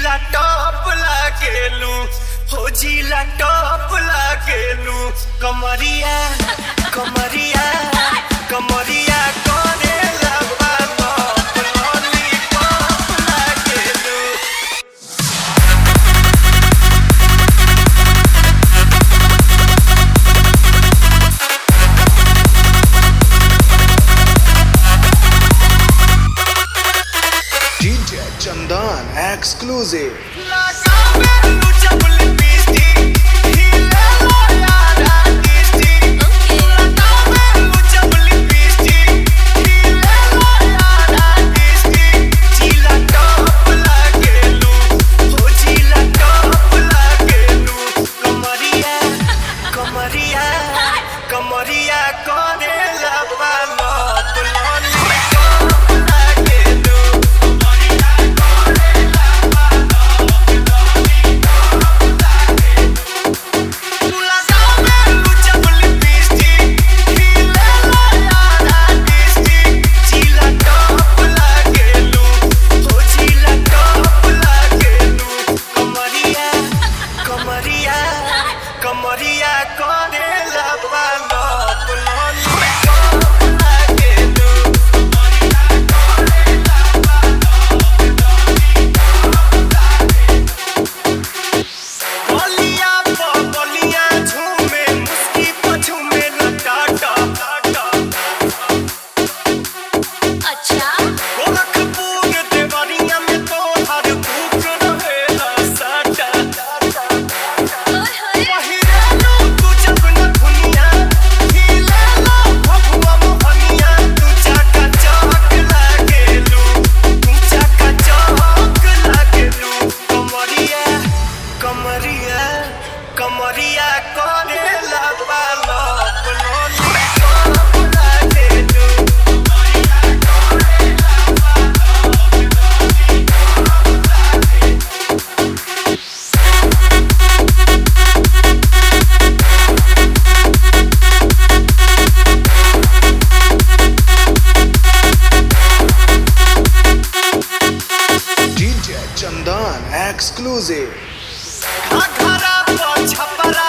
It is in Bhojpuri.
जिला टॉप लागेलू हो जिला टॉप लागेलू कमरिया कमरिया कमरिया करेला बालोप लॉलीपॉप लागेलू। DJ Chandan exclusive. कमरिया करेला बालोप लॉलीपॉप लागेलू। कमरिया करेला बालोप लॉलीपॉप लागेलू। बलिया प बलिया झूमे मुस्की प झूमे लटाटा अच्छा गोरखपुर देवरिया में तो हर भूख रहेला साटा। ओए होए पहिरालू तू जब न दुनिया हिलाला भगवा मोहनिया तू चाका चौक लागेलू तू चाका चौक लागेलू। कमरिया कमरिया कमरिया करेला बालोप लॉलीपॉप लागेलू। DJ Chandan exclusive. घरा पर छपरा